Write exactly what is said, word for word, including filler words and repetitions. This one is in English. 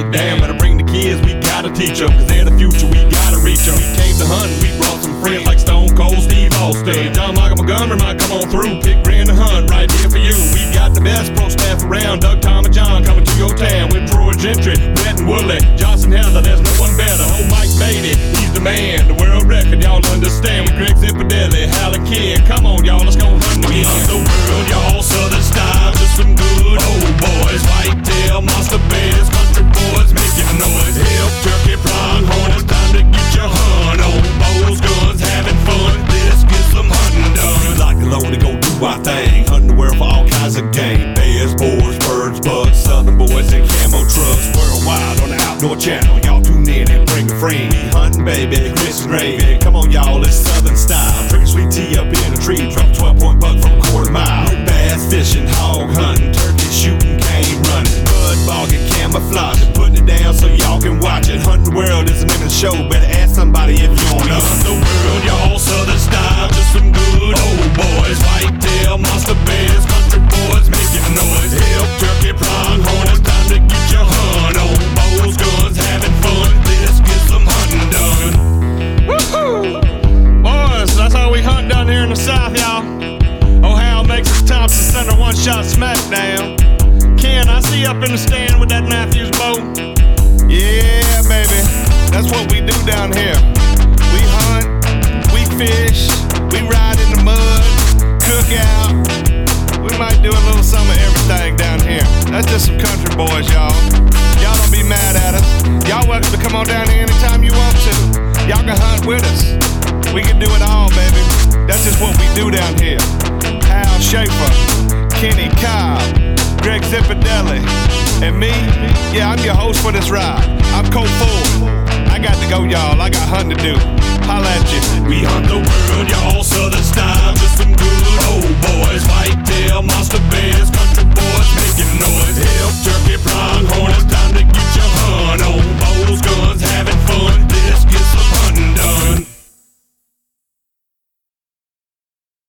beat down. Better bring the kids, we gotta teach them, cause they're the future, we gotta reach them. We came to hunt, we brought some friends like Stone Cold Steve Austin. John Michael Montgomery might come on through, pick Grand to hunt right here for you. We got the best pro staff around, Doug, Tom, and John coming to your town with Troy Gentry, Brett and Woolley, Johnson Heather, there's no one better. Oh, Mike Beatty, he's the man, the world record, y'all understand. With Greg Zipadelli, Hallie King, come on y'all, let's go hunt again. We hunt the world, y'all, southern style, just some good old boys. Whitetail, monster bears, country boys, making noise. Elk, turkey, pronghorn, it's time to get your hunt on. Bows, guns, having fun, let's get some hunting done. We like the load to go do our thing, hunting the world for all kinds of game. Bears, boars, birds, bugs, southern boys in camo trucks. Worldwide on the Outdoor Channel, y'all tune in and bring a friend. We hunting, baby, Chris and gravy. Come on y'all, it's southern style. Drink a sweet tea up in a tree, drop a twelve point buck from a quarter mile. Bass fishing, hog hunting, turkey shooting, cane running, bud bogging, camouflage, putting it down so y'all can watch it. Hunting the world is a minute show, better ask somebody if you don't know. Hunt the world, y'all southern style, just some good old boys. Whitetail, monster bears, country boys, making noise. Elk, turkey, pronghorn, it's time to get your hunt on. Bows, guns, having fun, let's get some hunting done. Woohoo! Boys, that's how we hunt down here in the South, y'all. Ohio makes us Thompson Center one-shot smackdown. Ken, I see you up in the stand with that Matthews bow. Yeah, baby, that's what we do down here. We hunt, we fish, we ride in the mud, cook out. We might do a little some of everything down here. That's just some country boys, y'all. Y'all don't be mad at us. Y'all welcome to come on down here anytime you want to. Y'all can hunt with us. We can do it all, baby. That's just what we do down here. Hal Schaefer, Kenny Cobb, Greg Zipadelli, and me, yeah, I'm your host for this ride. I'm Colt Ford. I got to go, y'all. I got hunting to do. Holla at you. We hunt the world, y'all, southern style, just some good old boys.